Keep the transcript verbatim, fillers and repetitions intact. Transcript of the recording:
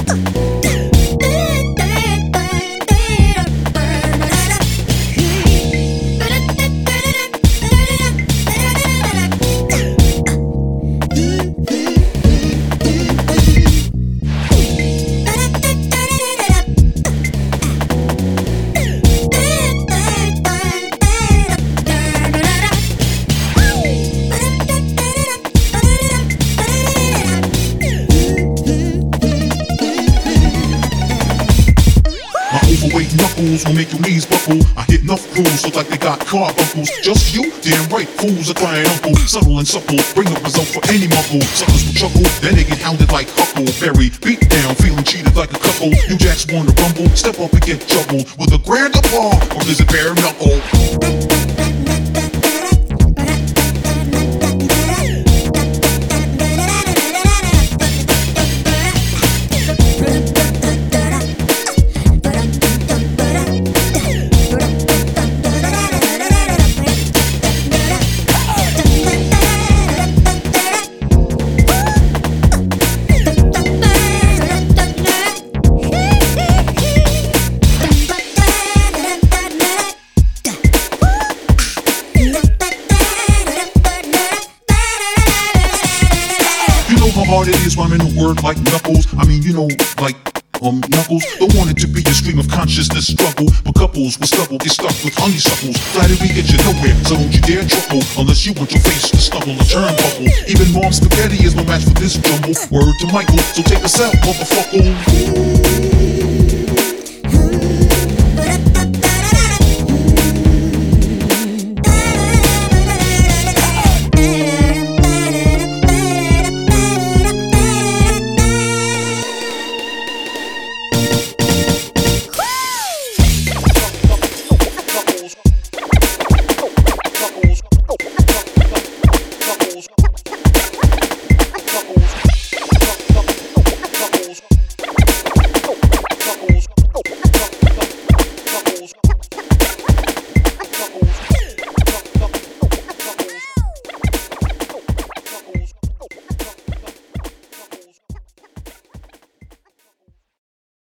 Overweight knuckles will make your knees buckle. I hit enough fools look like they got carbuncles. Just you? Damn right, fools are crying uncle. Subtle and supple, bring the result for any muckle. Suckers will chuckle, then they get hounded like Huckleberry. Beat down, feeling cheated like a cuckold. You jacks wanna rumble, step up and get troubled with a grand applause, or is it bare knuckle? How hard it is rhyming a word like knuckles. I mean, you know, like um knuckles. Don't want it to be a stream of consciousness struggle, but couples with stubble get stuck with honeysuckles. Flattery gets you nowhere, so don't you dare truckle unless you want your face to snuggle a turnbuckle. Even mom's spaghetti is no match for this jumble. Word to Michael, so take us out, motherfucker.